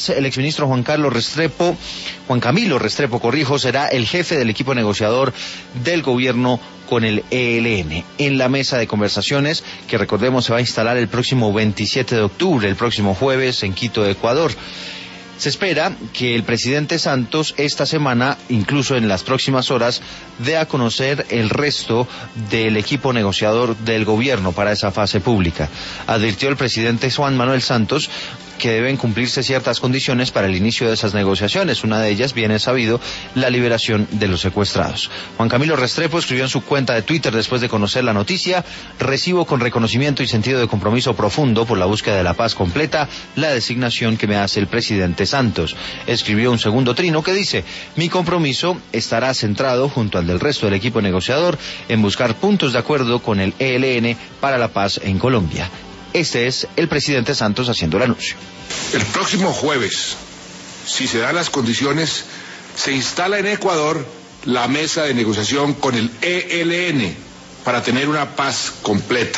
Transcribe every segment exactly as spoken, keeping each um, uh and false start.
Paz, el exministro Juan Carlos Restrepo, Juan Camilo Restrepo, corrijo, será el jefe del equipo negociador del gobierno con el E L N en la mesa de conversaciones que, recordemos, se va a instalar el próximo veintisiete de octubre, el próximo jueves, en Quito, Ecuador. Se espera que el presidente Santos esta semana, incluso en las próximas horas, dé a conocer el resto del equipo negociador del gobierno para esa fase pública. Advirtió el presidente Juan Manuel Santos que deben cumplirse ciertas condiciones para el inicio de esas negociaciones. Una de ellas, bien es sabido, la liberación de los secuestrados. Juan Camilo Restrepo escribió en su cuenta de Twitter después de conocer la noticia: recibo con reconocimiento y sentido de compromiso profundo por la búsqueda de la paz completa la designación que me hace el presidente Santos. Escribió un segundo trino que dice: mi compromiso estará centrado, junto al del resto del equipo negociador, en buscar puntos de acuerdo con el E L N para la paz en Colombia. Este es el presidente Santos haciendo el anuncio. El próximo jueves, si se dan las condiciones, se instala en Ecuador la mesa de negociación con el E L N para tener una paz completa.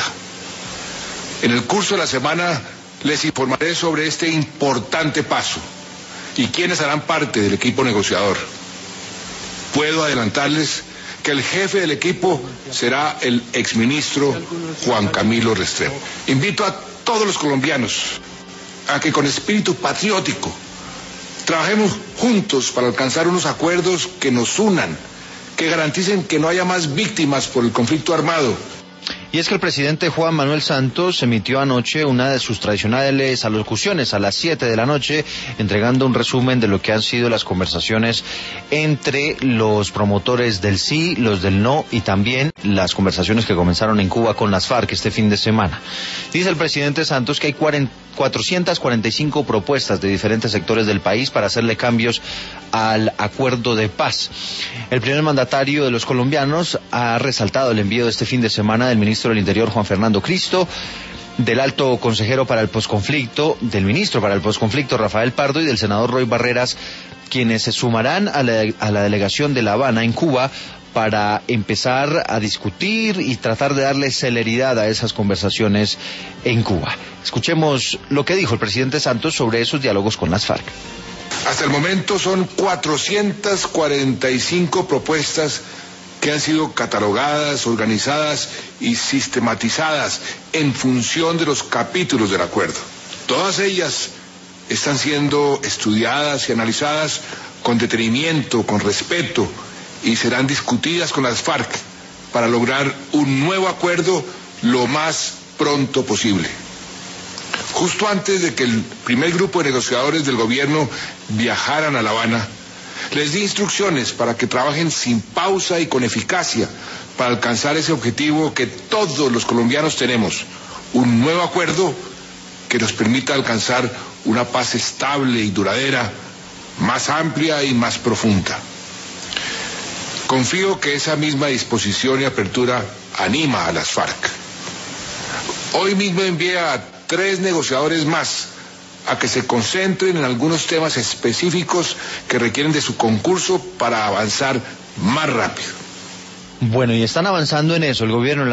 En el curso de la semana les informaré sobre este importante paso y quiénes harán parte del equipo negociador. Puedo adelantarles que el jefe del equipo será el exministro Juan Camilo Restrepo. Invito a todos los colombianos a que con espíritu patriótico trabajemos juntos para alcanzar unos acuerdos que nos unan, que garanticen que no haya más víctimas por el conflicto armado. Y es que el presidente Juan Manuel Santos emitió anoche una de sus tradicionales alocuciones a las siete de la noche, entregando un resumen de lo que han sido las conversaciones entre los promotores del sí, los del no, y también las conversaciones que comenzaron en Cuba con las FARC este fin de semana. Dice el presidente Santos que hay cuatrocientas cuarenta y cinco propuestas de diferentes sectores del país para hacerle cambios al acuerdo de paz. El primer mandatario de los colombianos ha resaltado el envío de este fin de semana del ministro del Interior, Juan Fernando Cristo, del alto consejero para el posconflicto, del ministro para el posconflicto, Rafael Pardo, y del senador Roy Barreras, quienes se sumarán a la, a la delegación de La Habana en Cuba para empezar a discutir y tratar de darle celeridad a esas conversaciones en Cuba. Escuchemos lo que dijo el presidente Santos sobre esos diálogos con las FARC. Hasta el momento son cuatrocientas cuarenta y cinco propuestas que han sido catalogadas, organizadas y sistematizadas en función de los capítulos del acuerdo. Todas ellas están siendo estudiadas y analizadas con detenimiento, con respeto, y serán discutidas con las FARC para lograr un nuevo acuerdo lo más pronto posible. Justo antes de que el primer grupo de negociadores del gobierno viajaran a La Habana, les di instrucciones para que trabajen sin pausa y con eficacia para alcanzar ese objetivo que todos los colombianos tenemos: un nuevo acuerdo que nos permita alcanzar una paz estable y duradera, más amplia y más profunda. Confío que esa misma disposición y apertura anima a las FARC. Hoy mismo envié a tres negociadores más a que se concentren en algunos temas específicos que requieren de su concurso para avanzar más rápido. Bueno, y están avanzando en eso el gobierno.